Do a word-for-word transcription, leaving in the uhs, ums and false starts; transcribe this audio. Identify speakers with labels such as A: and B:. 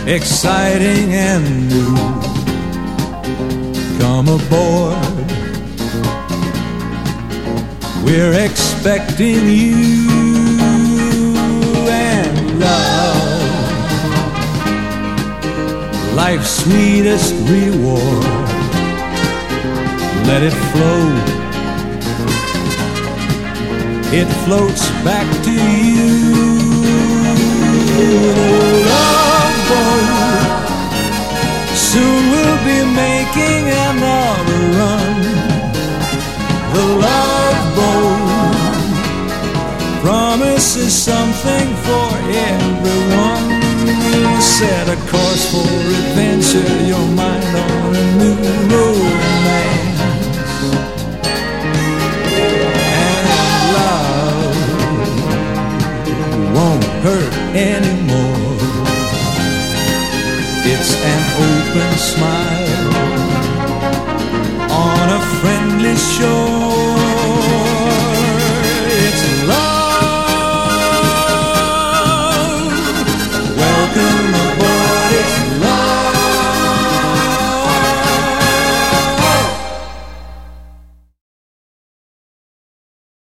A: exciting and new. Come aboard, we're expecting you. And love, life's sweetest reward, let it flow, it floats back to you. Love boat, soon we'll be making another run. The love boat promises something for everyone. Set a course for adventure, your mind on a new romance. And love won't hurt anymore. It's an open smile